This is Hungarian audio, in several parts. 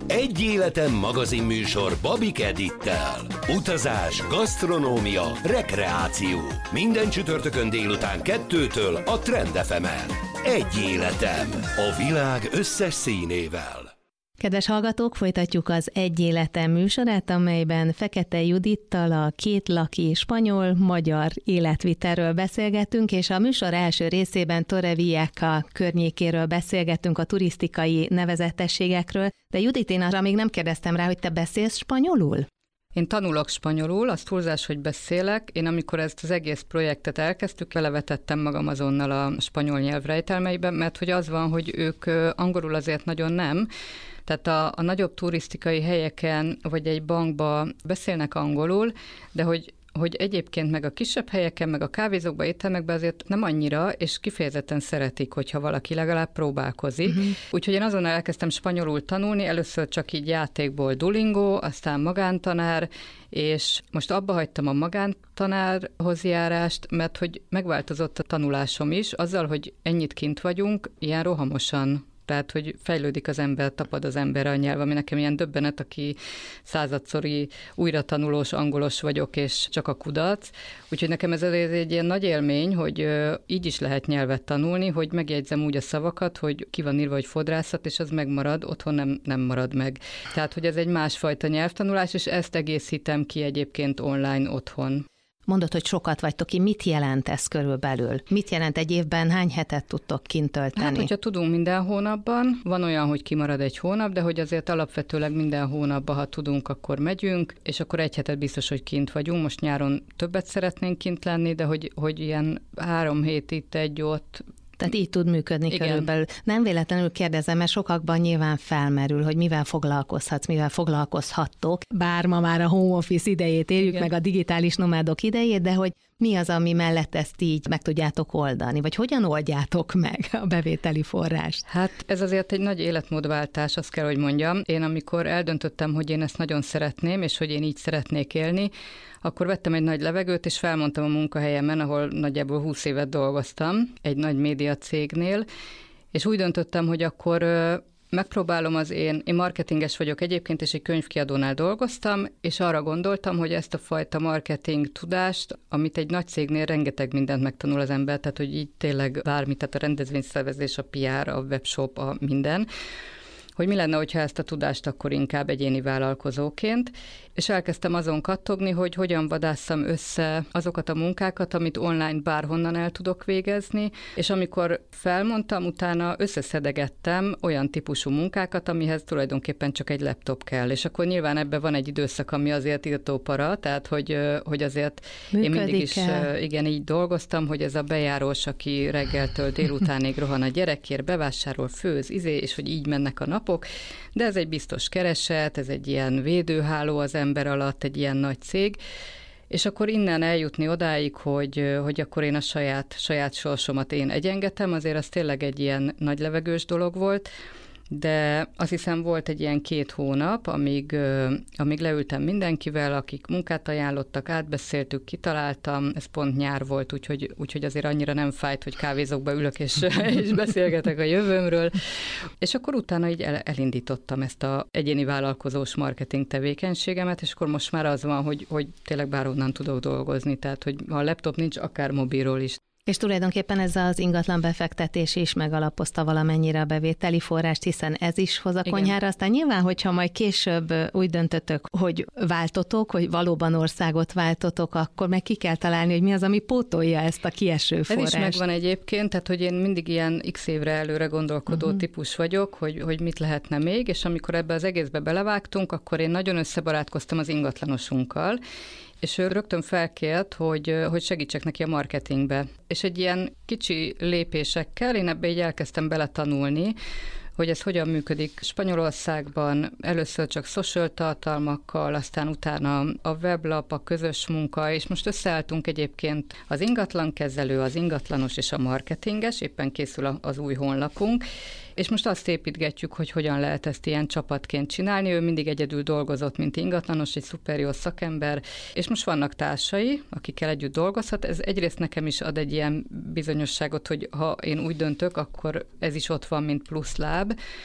Egy életem magazinműsor Babik Edittel. Utazás, gasztronómia, rekreáció. Minden csütörtökön délután 2-től a Trend FM-en. Egy életem. A világ összes színével. Kedves hallgatók, folytatjuk az Egy életem műsorát, amelyben Fekete Judittal a kétlaki spanyol-magyar életvitelről beszélgetünk, és a műsor első részében Torrevieja környékéről beszélgettünk, a turisztikai nevezetességekről, de Judit, én arra még nem kérdeztem rá, hogy te beszélsz spanyolul? Én tanulok spanyolul, az túlzás, hogy beszélek. Én amikor ezt az egész projektet elkezdtük, belevetettem magam azonnal a spanyol nyelv rejtelmeiben, mert hogy az van, hogy ők angolul azért nagyon nem. Tehát a nagyobb turisztikai helyeken, vagy egy bankba beszélnek angolul, de hogy egyébként meg a kisebb helyeken, meg a kávézókban, éttermekben azért nem annyira, és kifejezetten szeretik, hogyha valaki legalább próbálkozik. Uh-huh. Úgyhogy én azonnal elkezdtem spanyolul tanulni, először csak így játékból Duolingo, aztán magántanár, és most abba hagytam a magántanárhoz járást, mert hogy megváltozott a tanulásom is, azzal, hogy ennyit kint vagyunk, ilyen rohamosan. Tehát, hogy fejlődik az ember, tapad az emberre a nyelv, ami nekem ilyen döbbenet, aki századszori újratanulós, angolos vagyok, és csak a kudarc. Úgyhogy nekem ez egy ilyen nagy élmény, hogy így is lehet nyelvet tanulni, hogy megjegyzem úgy a szavakat, hogy ki van írva, hogy fodrászat, és az megmarad, otthon nem marad meg. Tehát, hogy ez egy másfajta nyelvtanulás, és ezt egészítem ki egyébként online otthon. Mondod, hogy sokat vagytok ki, mit jelent ez körülbelül? Mit jelent egy évben, hány hetet tudtok kint tölteni? Hát, hogyha tudunk minden hónapban, van olyan, hogy kimarad egy hónap, de hogy azért alapvetőleg minden hónapban, ha tudunk, akkor megyünk, és akkor egy hetet biztos, hogy kint vagyunk. Most nyáron többet szeretnénk kint lenni, de hogy ilyen 3 hét itt, egy ott. Tehát így tud működni. Igen. Körülbelül. Nem véletlenül kérdezem, mert sokakban nyilván felmerül, hogy mivel foglalkozhatsz, mivel foglalkozhattok, bár ma már a home office idejét éljük, igen, meg a digitális nomádok idejét, de hogy mi az, ami mellett ezt így meg tudjátok oldani, vagy hogyan oldjátok meg a bevételi forrást? Hát ez azért egy nagy életmódváltás, azt kell, hogy mondjam. Én amikor eldöntöttem, hogy én ezt nagyon szeretném, és hogy én így szeretnék élni, akkor vettem egy nagy levegőt, és felmondtam a munkahelyemen, ahol nagyjából 20 évet dolgoztam, egy nagy média cégnél, és úgy döntöttem, hogy akkor megpróbálom én marketinges vagyok egyébként, és egy könyvkiadónál dolgoztam, és arra gondoltam, hogy ezt a fajta marketing tudást, amit egy nagy cégnél rengeteg mindent megtanul az ember, tehát hogy így tényleg bármi, tehát a rendezvényszervezés, a PR, a webshop, a minden, hogy mi lenne, hogyha ezt a tudást akkor inkább egyéni vállalkozóként, és elkezdtem azon kattogni, hogy hogyan vadásszam össze azokat a munkákat, amit online bárhonnan el tudok végezni, és amikor felmondtam, utána összeszedegettem olyan típusú munkákat, amihez tulajdonképpen csak egy laptop kell, és akkor nyilván ebben van egy időszak, ami azért írtópara, tehát hogy azért működik, én mindig is igen, így dolgoztam, hogy ez a bejárós, aki reggeltől délutánig rohan a gyerekért, bevásárol, főz, és hogy így mennek a napok, de ez egy biztos kereset, ez egy ilyen védőháló az ember alatt, egy ilyen nagy cég, és akkor innen eljutni odáig, hogy akkor én a saját sorsomat én egyengetem, azért az tényleg egy ilyen nagy levegős dolog volt, de azt hiszem volt egy ilyen 2 hónap, amíg leültem mindenkivel, akik munkát ajánlottak, átbeszéltük, kitaláltam, ez pont nyár volt, úgyhogy azért annyira nem fájt, hogy kávézókba ülök és beszélgetek a jövőmről, és akkor utána így elindítottam ezt az egyéni vállalkozós marketing tevékenységemet, és akkor most már az van, hogy tényleg bárhonnan tudok dolgozni, tehát hogy ha a laptop nincs, akár mobilról is. És tulajdonképpen ez az ingatlan befektetés is megalapozta valamennyire a bevételi forrást, hiszen ez is hoz a konyhára. Igen. Aztán nyilván, hogyha majd később úgy döntötök, hogy váltotok, hogy valóban országot váltotok, akkor meg ki kell találni, hogy mi az, ami pótolja ezt a kieső forrást. Ez is megvan egyébként, tehát hogy én mindig ilyen x évre előre gondolkodó típus vagyok, hogy mit lehetne még, és amikor ebbe az egészbe belevágtunk, akkor én nagyon összebarátkoztam az ingatlanosunkkal, és ő rögtön felkért, hogy segítsek neki a marketingbe. És egy ilyen kicsi lépésekkel én ebbe így elkezdtem beletanulni, hogy ez hogyan működik Spanyolországban, először csak social tartalmakkal, aztán utána a weblap, a közös munka, és most összeálltunk egyébként az ingatlankezelő, az ingatlanos és a marketinges, éppen készül az új honlapunk, és most azt építgetjük, hogy hogyan lehet ezt ilyen csapatként csinálni. Ő mindig egyedül dolgozott, mint ingatlanos, egy szuper jó szakember, és most vannak társai, akikkel együtt dolgozhat. Ez egyrészt nekem is ad egy ilyen bizonyosságot, hogy ha én úgy döntök, akkor ez is ott van, mint plusz láb.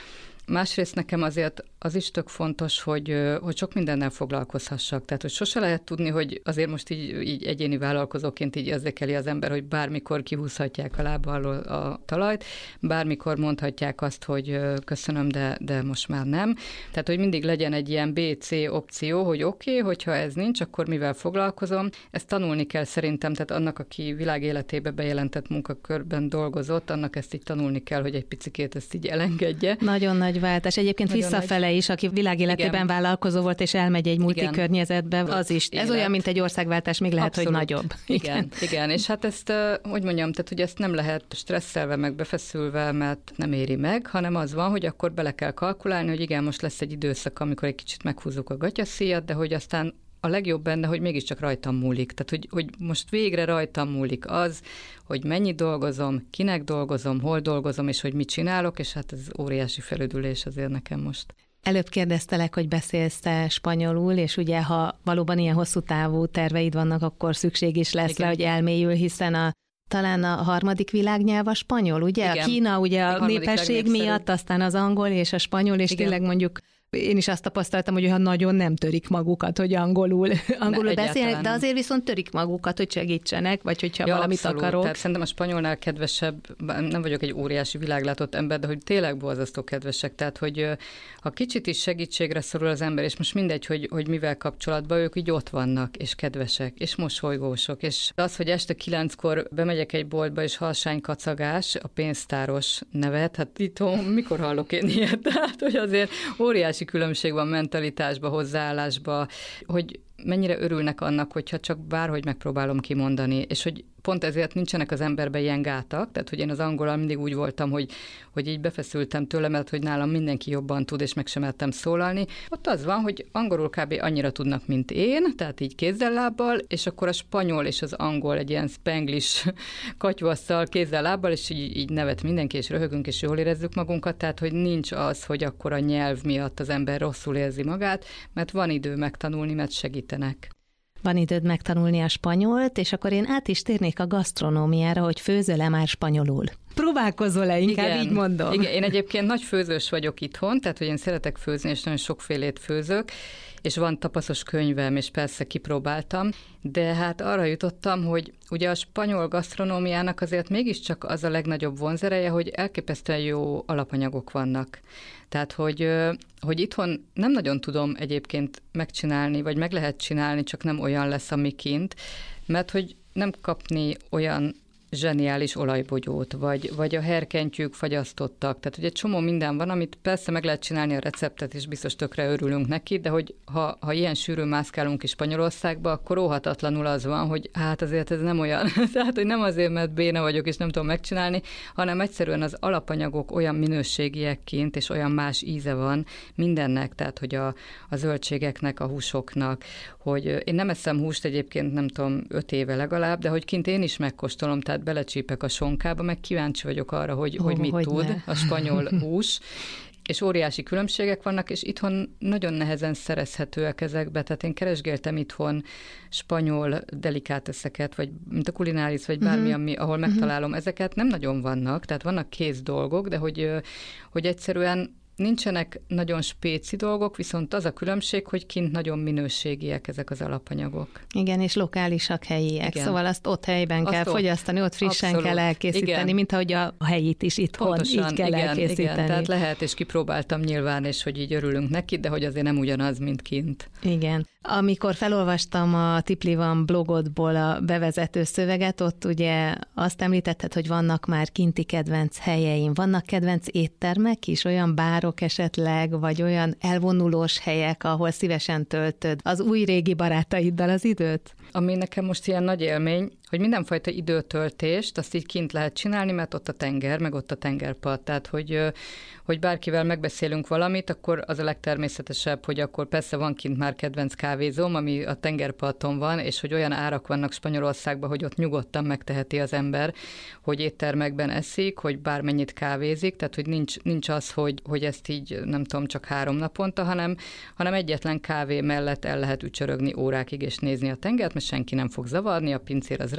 Másrészt nekem azért az is tök fontos, hogy sok mindennel foglalkozhassak. Tehát, hogy sose lehet tudni, hogy azért most így egyéni vállalkozóként így érzékeli az ember, hogy bármikor kihúzhatják a lába alól a talajt, bármikor mondhatják azt, hogy köszönöm, de most már nem. Tehát, hogy mindig legyen egy ilyen B-C opció, hogy oké, hogyha ez nincs, akkor mivel foglalkozom. Ezt tanulni kell szerintem, tehát annak, aki világ életébe bejelentett munkakörben dolgozott, annak ezt így tanulni kell, hogy egy picikét ezt így elengedje. Nagyon nagy váltás. Egyébként nagyon visszafele is, aki világéletében vállalkozó volt, és elmegy egy multikörnyezetbe, az is. Ez olyan, mint egy országváltás, még lehet, abszolút, hogy nagyobb. Igen. És hát ezt, hogy mondjam, tehát, hogy ezt nem lehet stresszelve, meg befeszülve, mert nem éri meg, hanem az van, hogy akkor bele kell kalkulálni, hogy igen, most lesz egy időszak, amikor egy kicsit meghúzzuk a gatyaszíjat, de hogy aztán a legjobb benne, hogy mégiscsak rajtam múlik. Tehát, hogy most végre rajtam múlik az, hogy mennyit dolgozom, kinek dolgozom, hol dolgozom, és hogy mit csinálok, és hát ez óriási felüdülés azért nekem most. Előbb kérdeztelek, hogy beszélsz-e spanyolul, és ugye, ha valóban ilyen hosszú távú terveid vannak, akkor szükség is lesz rá, hogy elmélyül, hiszen talán a harmadik világnyelv a spanyol, ugye? Igen. A Kína ugye a népesség miatt, aztán az angol és a spanyol, és tényleg mondjuk én is azt tapasztaltam, hogy olyan nagyon nem törik magukat, hogy angolul beszélnek, de azért viszont törik magukat, hogy segítsenek, vagy hogyha valamit abszolút. Akarok. Tehát szerintem a spanyolnál kedvesebb, nem vagyok egy óriási világlátott ember, de hogy tényleg borzasztó kedvesek. Tehát, hogy ha kicsit is segítségre szorul az ember, és most mindegy, hogy mivel kapcsolatban, ők így ott vannak, és kedvesek, és mosolygósok. És az, hogy este 9-kor bemegyek egy boltba, és halsánykacagás, a pénztáros nevet, hát itt mikor hallok én ilyet? Tehát, hogy azért óriási különbség van mentalitásba, hozzáállásba, hogy mennyire örülnek annak, hogyha csak bárhogy megpróbálom kimondani, és hogy pont ezért nincsenek az emberben ilyen gátak, tehát hogy én az angollal mindig úgy voltam, hogy így befeszültem tőle, mert hogy nálam mindenki jobban tud, és meg sem mertem szólalni. Ott az van, hogy angolul kb. Annyira tudnak, mint én, tehát így kézzel-lábbal, és akkor a spanyol és az angol egy ilyen spanglish katyvasszal kézzel-lábbal, és így nevet mindenki, és röhögünk, és jól érezzük magunkat, tehát hogy nincs az, hogy akkor a nyelv miatt az ember rosszul érzi magát, mert van idő megtanulni, mert segítenek. Van időd megtanulni a spanyolt, és akkor én át is térnék a gasztronómiára, hogy főzöl-e már spanyolul? Próbálkozol-e, inkább így mondom? Igen, én egyébként nagy főzős vagyok itthon, tehát hogy én szeretek főzni, és nagyon sokfélét főzök, és van tapaszos könyvem, és persze kipróbáltam, de hát arra jutottam, hogy ugye a spanyol gasztronómiának azért mégiscsak az a legnagyobb vonzereje, hogy elképesztően jó alapanyagok vannak. Tehát, hogy itthon nem nagyon tudom egyébként megcsinálni, vagy meg lehet csinálni, csak nem olyan lesz, ami kint, mert hogy nem kapni olyan zseniális olajbogyót, vagy a herkentyűk fagyasztottak. Tehát, hogy egy csomó minden van, amit persze meg lehet csinálni a receptet, és biztos tökre örülünk neki, de hogy ha ilyen sűrűn mászkálunk is Spanyolországba, akkor óhatatlanul az van, hogy hát azért ez nem olyan. Tehát, hogy nem azért, mert béna vagyok, és nem tudom megcsinálni, hanem egyszerűen az alapanyagok olyan minőségiek kint, és olyan más íze van mindennek, tehát, hogy a zöldségeknek, a húsoknak, hogy én nem eszem húst egyébként, nem tudom, 5 éve legalább, de hogy kint én is megkóstolom, tehát belecsípek a sonkába, meg kíváncsi vagyok arra, hogy mit tud a spanyol hús, és óriási különbségek vannak, és itthon nagyon nehezen szerezhetőek ezekbe, tehát én keresgéltem itthon spanyol delikáteszeket, vagy mint a kulináris, vagy bármi, ahol megtalálom ezeket, nem nagyon vannak, tehát vannak kész dolgok, de hogy egyszerűen nincsenek nagyon spéci dolgok, viszont az a különbség, hogy kint nagyon minőségiek ezek az alapanyagok. Igen, és lokálisak, helyiek. Igen. Szóval azt ott helyben kell fogyasztani, ott frissen abszolút kell elkészíteni, igen, mint ahogy a helyit is itthon pontosan, így kell elkészíteni. Igen, tehát lehet, és kipróbáltam nyilván, és hogy így örülünk neki, de hogy azért nem ugyanaz, mint kint. Igen. Amikor felolvastam a Tipli van blogodból a bevezető szöveget, ott ugye azt említetted, hogy vannak már kinti kedvenc helyeim. Vannak kedvenc éttermek is, olyan bárok esetleg, vagy olyan elvonulós helyek, ahol szívesen töltöd az új-régi barátaiddal az időt? Ami nekem most ilyen nagy élmény, hogy mindenfajta időtöltést azt így kint lehet csinálni, mert ott a tenger, meg ott a tengerpart. Tehát, hogy bárkivel megbeszélünk valamit, akkor az a legtermészetesebb, hogy akkor persze van kint már kedvenc kávézóm, ami a tengerparton van, és hogy olyan árak vannak Spanyolországban, hogy ott nyugodtan megteheti az ember, hogy éttermekben eszik, hogy bármennyit kávézik, tehát hogy nincs az, hogy ezt így nem tudom, csak 3 naponta, hanem egyetlen kávé mellett el lehet ücsörögni órákig és nézni a tengert, mert senki nem fog zavarni, a pincér az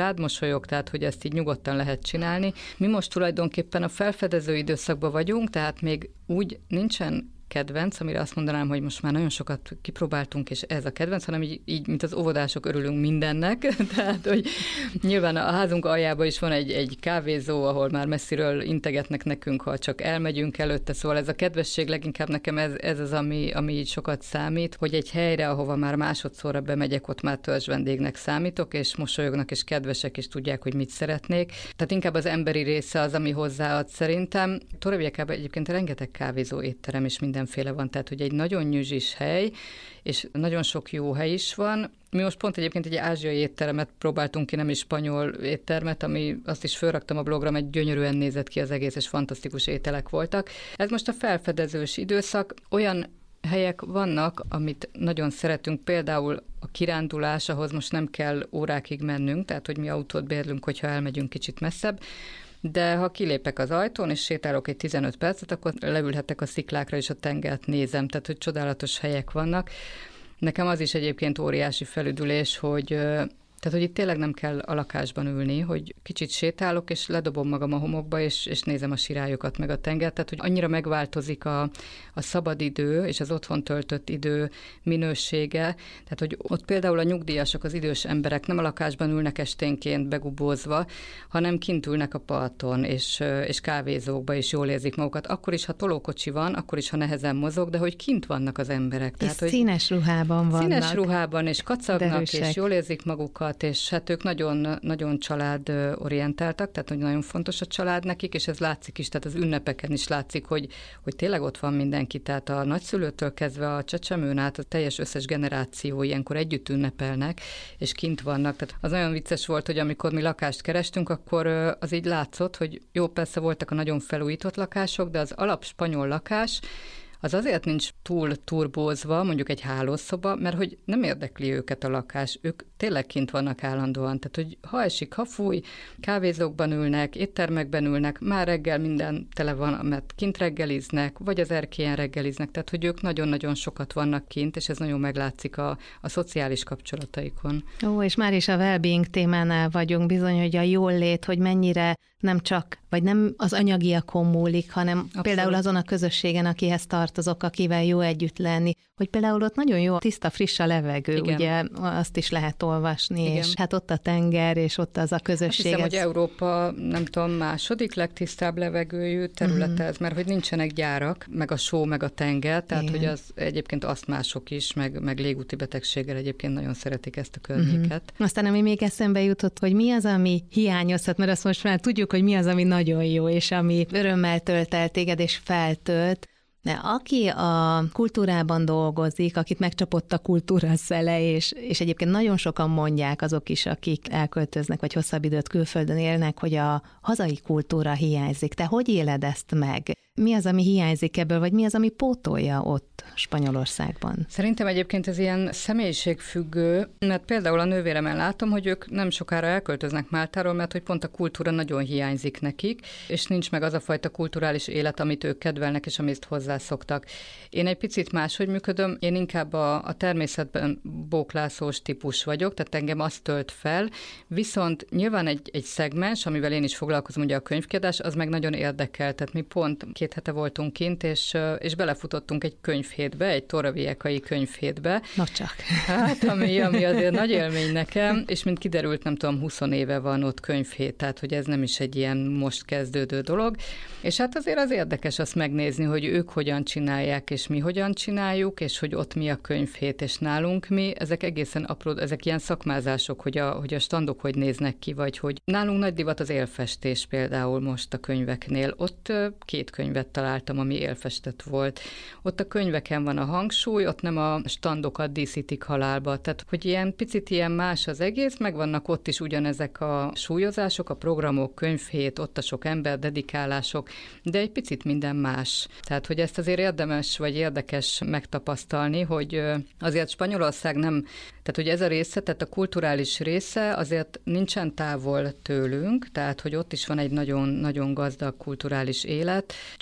rád mosolyog, tehát hogy ezt így nyugodtan lehet csinálni. Mi most tulajdonképpen a felfedező időszakban vagyunk, tehát még úgy nincsen kedvenc, amire azt mondanám, hogy most már nagyon sokat kipróbáltunk, és ez a kedvenc, hanem így mint az óvodások örülünk mindennek. Tehát, hogy nyilván a házunk aljában is van egy kávézó, ahol már messziről integetnek nekünk, ha csak elmegyünk előtte, szóval ez a kedvesség leginkább nekem ez az, ami így sokat számít, hogy egy helyre, ahova már másodszorra bemegyek, ott már törzs vendégnek számítok, és mosolyognak, és kedvesek, és tudják, hogy mit szeretnék. Tehát inkább az emberi része az, ami hozzáad szerintem. Torreviejában egyébként rengeteg kávézó, étterem és mindenféle van, tehát hogy egy nagyon nyüzsis hely, és nagyon sok jó hely is van. Mi most pont egyébként egy ázsiai étteremet próbáltunk ki, nem is spanyol éttermet, ami azt is fölraktam a blogra, mert gyönyörűen nézett ki az egész, és fantasztikus ételek voltak. Ez most a felfedezős időszak, olyan helyek vannak, amit nagyon szeretünk, például a kirándulás, ahhoz most nem kell órákig mennünk, tehát hogy mi autót bérlünk, hogyha elmegyünk kicsit messzebb, de ha kilépek az ajtón, és sétálok egy 15 percet, akkor leülhetek a sziklákra, és a tengert nézem, tehát hogy csodálatos helyek vannak. Nekem az is egyébként óriási felüdülés, hogy itt tényleg nem kell a lakásban ülni, hogy kicsit sétálok, és ledobom magam a homokba, és nézem a sirályokat, meg a tengert, tehát hogy annyira megváltozik a szabadidő, és az otthon töltött idő minősége, tehát hogy ott például a nyugdíjasok, az idős emberek nem a lakásban ülnek esténként begubózva, hanem kint ülnek a parton, és kávézókba, és jól érzik magukat. Akkor is, ha tolókocsi van, akkor is, ha nehezen mozog, de hogy kint vannak az emberek. És tehát, hogy színes ruhában vannak. Színes ruhában, és kacagnak, és jól érzik magukat, és hát ők nagyon, nagyon családorientáltak, tehát hogy nagyon fontos a család nekik, és ez látszik is, tehát az ünnepeken is látszik, hogy tényleg ott van mindenki, tehát a nagyszülőtől kezdve a csecsemőn át a teljes összes generáció ilyenkor együtt ünnepelnek, és kint vannak. Tehát az nagyon vicces volt, hogy amikor mi lakást kerestünk, akkor az így látszott, hogy jó, persze voltak a nagyon felújított lakások, de az alap spanyol lakás, az azért nincs túl turbózva, mondjuk egy hálószoba, mert hogy nem érdekli őket a lakás, ők tényleg kint vannak állandóan, tehát hogy ha esik, ha fúj, kávézókban ülnek, éttermekben ülnek, már reggel minden tele van, mert kint reggeliznek, vagy az erkélyen reggeliznek, tehát hogy ők nagyon-nagyon sokat vannak kint, és ez nagyon meglátszik a szociális kapcsolataikon. Ó, és már is a well-being témánál vagyunk, bizony, hogy a jólét, hogy mennyire nem csak, vagy nem az anyagiakon múlik, hanem abszolút. Például azon a közösségen, akihez tartozok, akivel jó együtt lenni, hogy például ott nagyon jó tiszta, friss a levegő, igen. Ugye azt is lehet olvasni, igen. És hát ott a tenger, és ott az a közösség. Azt hiszem, hogy Európa, nem tudom, második legtisztább levegőjű területe ez, mert hogy nincsenek gyárak, meg a só, meg a tenger, tehát igen. Hogy az egyébként asztmások is, meg légúti betegséggel egyébként nagyon szeretik ezt a környéket. Aztán ami még eszembe jutott, hogy mi az, ami hiányozhat, mert azt most már tudjuk, hogy mi az, ami nagyon jó, és ami örömmel tölt el téged, és feltölt. De aki a kultúrában dolgozik, akit megcsapott a kultúra szele, és egyébként nagyon sokan mondják azok is, akik elköltöznek, vagy hosszabb időt külföldön élnek, hogy a hazai kultúra hiányzik. Te hogy éled ezt meg? Mi az, ami hiányzik ebből, vagy mi az, ami pótolja ott Spanyolországban? Szerintem egyébként ez ilyen személyiségfüggő, mert például a nővéremen látom, hogy ők nem sokára elköltöznek Máltáról, mert hogy pont a kultúra nagyon hiányzik nekik, és nincs meg az a fajta kulturális élet, amit ők kedvelnek, és amit hozzászoktak. Én egy picit máshogy működöm, én inkább a természetben bóklászós típus vagyok, tehát engem azt tölt fel, viszont nyilván egy szegmens, amivel én is foglalkozom, ugye a könyvkiadás, az meg nagyon érdekel, tehát mi pont 2 hete voltunk kint, és belefutottunk egy könyvhétbe, egy torreviekai könyvhétbe. Na csak. Hát, ami azért nagy élmény nekem, és mint kiderült, nem tudom, 20 éve van ott könyvhét, tehát hogy ez nem is egy ilyen most kezdődő dolog. És hát azért az érdekes azt megnézni, hogy ők hogyan csinálják, és mi hogyan csináljuk, és hogy ott mi a könyvhét, és nálunk mi. Ezek egészen apró, ezek ilyen szakmázások, hogy a standok hogy néznek ki, vagy hogy nálunk nagy divat az élfestés például most a könyveknél. Ott 2 könyvet találtam, ami élfestett volt. Ott a könyveken van a hangsúly, ott nem a standokat díszítik halálba. Tehát, hogy ilyen picit ilyen más az egész, megvannak ott is ugyanezek a súlyozások, a programok, könyvhét, ott a sok ember, dedikálások, de egy picit minden más. Tehát, hogy ezt azért érdemes vagy érdekes megtapasztalni, hogy azért Spanyolország nem, tehát, hogy ez a része, tehát a kulturális része azért nincsen távol tőlünk, tehát, hogy ott is van egy nagyon, nagyon gazdag kulturális élet, csak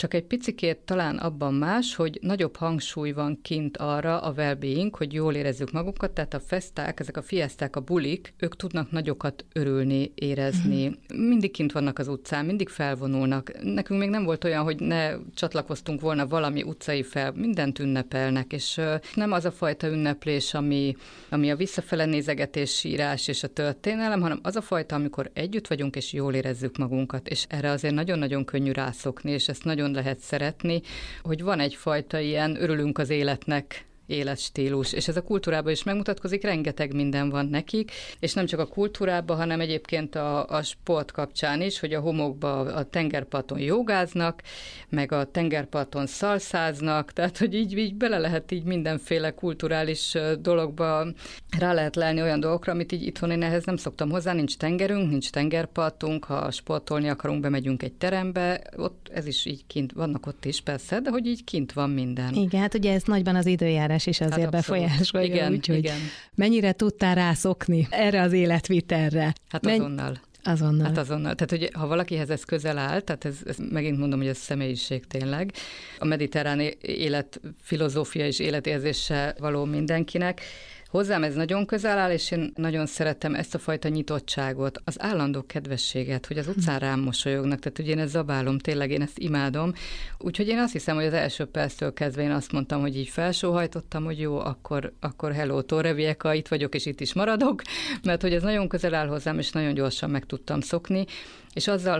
csak egy picikét talán abban más, hogy nagyobb hangsúly van kint arra a well-being, hogy jól érezzük magunkat, tehát a festák, ezek a fieszták, a bulik, ők tudnak nagyokat örülni, érezni. Mindig kint vannak az utcán, mindig felvonulnak. Nekünk még nem volt olyan, hogy ne csatlakoztunk volna valami utcai fel, mindent ünnepelnek, és nem az a fajta ünneplés, ami a visszafele nézegetés, sírás és a történelem, hanem az a fajta, amikor együtt vagyunk, és jól érezzük magunkat, és erre azért nagyon-nagyon könnyű rászokni, és ezt nagyon lehet szeretni, hogy van egyfajta ilyen örülünk az életnek életstílus, és ez a kultúrában is megmutatkozik, rengeteg minden van nekik, és nem csak a kultúrában, hanem egyébként a sport kapcsán is, hogy a homokba a tengerparton jogáznak, meg a tengerparton szalszáznak, tehát hogy így bele lehet így mindenféle kulturális dologba rá lehet lelni olyan dolgokra, amit így itthon én ehhez nem szoktam hozzá, nincs tengerünk, nincs tengerpartunk, ha sportolni akarunk, bemegyünk egy terembe, ott ez is így kint, vannak ott is persze, de hogy így kint van minden. Igen, hát ugye ez nagyban az időjárás is azért befolyásolja, úgyhogy mennyire tudtál rászokni erre az életvitelre? Hát azonnal. Azonnal. Hát azonnal. Tehát, hogy ha valakihez ez közel áll, tehát ez megint mondom, hogy ez személyiség tényleg. A mediterrán élet filozófia és életérzése való mindenkinek. Hozzám ez nagyon közel áll, és én nagyon szeretem ezt a fajta nyitottságot, az állandó kedvességet, hogy az utcán rám mosolyognak, tehát hogy én ezt zabálom, tényleg én ezt imádom. Úgyhogy én azt hiszem, hogy az első perctől kezdve én azt mondtam, hogy így felsóhajtottam, hogy jó, akkor hello, Torrevieja, itt vagyok, és itt is maradok, mert hogy ez nagyon közel áll hozzám, és nagyon gyorsan meg tudtam szokni, és azzal,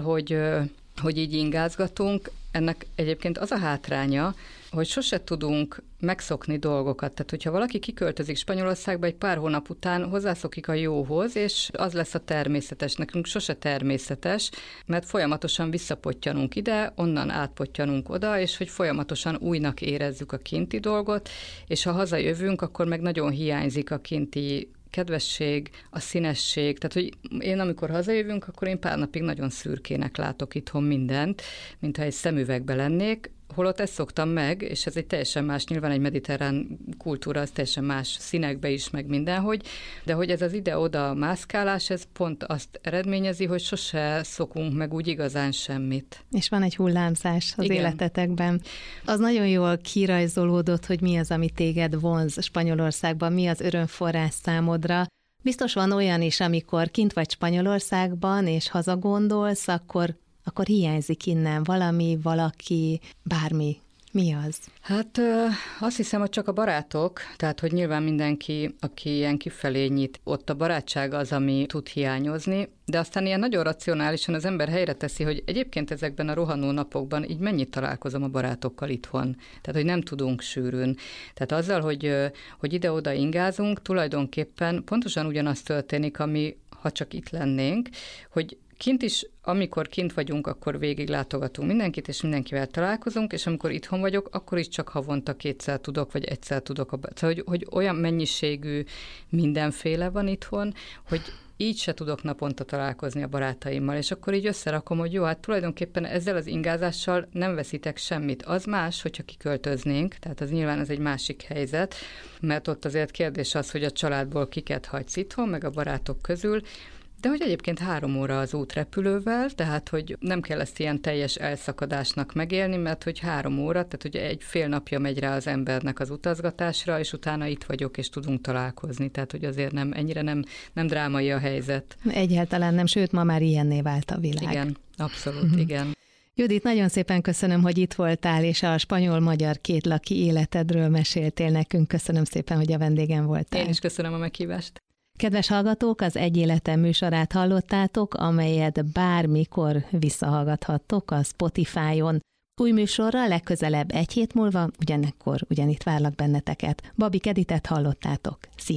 hogy így ingázgatunk, ennek egyébként az a hátránya, hogy sose tudunk megszokni dolgokat. Tehát, hogyha valaki kiköltözik Spanyolországba, egy pár hónap után hozzászokik a jóhoz, és az lesz a természetes. Nekünk sose természetes, mert folyamatosan visszapottyanunk ide, onnan átpottyanunk oda, és hogy folyamatosan újnak érezzük a kinti dolgot, és ha hazajövünk, akkor meg nagyon hiányzik a kinti kedvesség, a színesség, tehát hogy én amikor hazajövünk, akkor én pár napig nagyon szürkének látok itthon mindent, mintha egy szemüvegbe lennék, holott ezt szoktam meg, és ez egy teljesen más, nyilván egy mediterrán kultúra, az teljesen más színekbe is, meg mindenhogy, de hogy ez az ide-oda mászkálás, ez pont azt eredményezi, hogy sose szokunk meg úgy igazán semmit. És van egy hullámzás az életetekben. Az nagyon jól kirajzolódott, hogy mi az, ami téged vonz Spanyolországban, mi az örömforrás számodra. Biztos van olyan is, amikor kint vagy Spanyolországban, és hazagondolsz, akkor hiányzik innen valaki, bármi. Mi az? Hát azt hiszem, hogy csak a barátok, tehát hogy nyilván mindenki, aki ilyen kifelé nyit, ott a barátság az, ami tud hiányozni, de aztán ilyen nagyon racionálisan az ember helyre teszi, hogy egyébként ezekben a rohanó napokban így mennyit találkozom a barátokkal itthon. Tehát, hogy nem tudunk sűrűn. Tehát azzal, hogy ide-oda ingázunk, tulajdonképpen pontosan ugyanaz történik, ami ha csak itt lennénk, hogy kint is, amikor kint vagyunk, akkor végig látogatunk mindenkit, és mindenkivel találkozunk, és amikor itthon vagyok, akkor is csak havonta 2-szer tudok, vagy 1-szer tudok. Szóval, hogy olyan mennyiségű mindenféle van itthon, hogy így se tudok naponta találkozni a barátaimmal, és akkor így összerakom, hogy jó, hát tulajdonképpen ezzel az ingázással nem veszítek semmit. Az más, hogyha kiköltöznénk, tehát az nyilván ez egy másik helyzet, mert ott azért kérdés az, hogy a családból kiket hagysz itthon, meg a barátok közül, de hogy egyébként 3 óra az út repülővel, tehát hogy nem kell ezt ilyen teljes elszakadásnak megélni, mert hogy 3 óra, tehát hogy egy fél napja megy rá az embernek az utazgatásra, és utána itt vagyok, és tudunk találkozni, tehát hogy azért ennyire nem drámai a helyzet. Egyáltalán nem, sőt, ma már ilyenné vált a világ. Igen, abszolút, igen. Judit, nagyon szépen köszönöm, hogy itt voltál, és a spanyol-magyar kétlaki életedről meséltél nekünk. Köszönöm szépen, hogy a vendégem voltál. Én is köszönöm a meghívást. Kedves hallgatók, az Egy Életem műsorát hallottátok, amelyet bármikor visszahallgathattok a Spotify-on. Új műsorra legközelebb 1 hét múlva, ugyanekkor ugyanitt várlak benneteket. Babik Editet hallottátok. Szia!